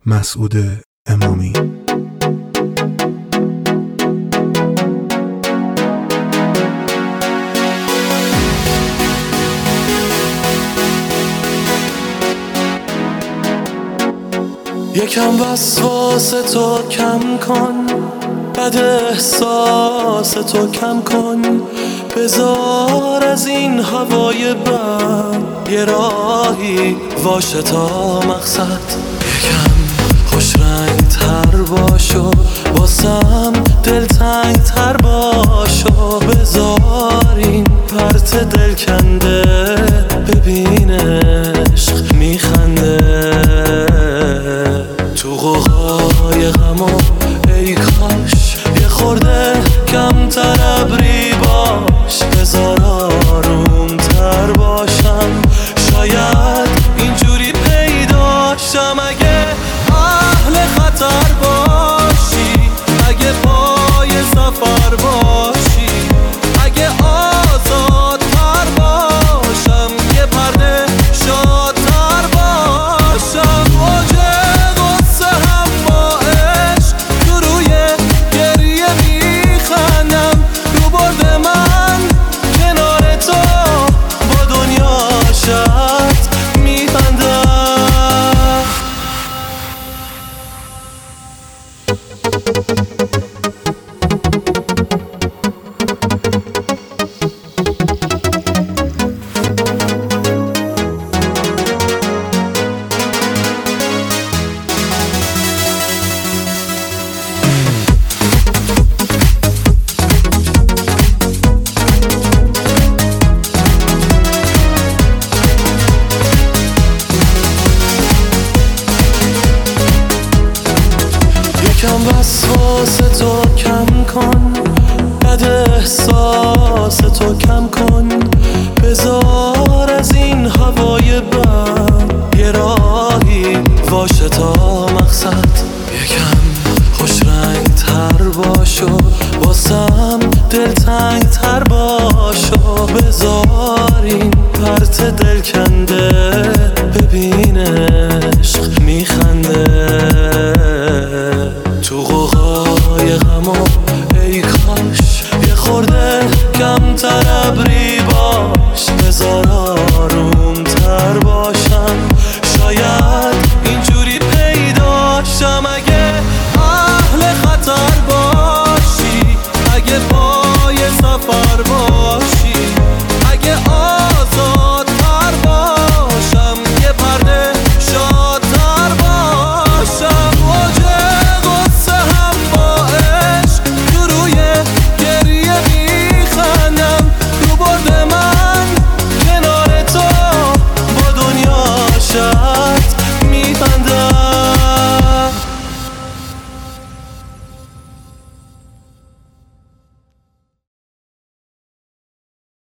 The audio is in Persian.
مسعود امامی. یکم وسواس تو کم کن، بد احساس تو کم کن، بذار از این هوای بد یه راهی واشه تا مقصد. یکم خوش رنگ تر باشو، واسم دلتنگ تر باشو، بذار این پرت دل کنده ببین عشق میخنده تو قوقای غمو. ای کاش یه خورده کمتر ابری باش، بذار آروم تر باشم، شاید اینجوری پیداشم. اگه اهل خطر باشی، اگه پای سفر باشی، اگه آزادتر باشم، یه پرده شادتر باشم. اوج غصه هم با عشق تو روی گریه میخندم، رو برد من کنار تو با دنیا شد میبندم. یکم وسواس تو کم کن، بد احساس تو کم کن، بذار از این هوای بد یه راهی واشه تا مقصد. یکم خوش رنگ تر باشو، واسم دلتنگ تر باشو، بذار این پرت دل کنده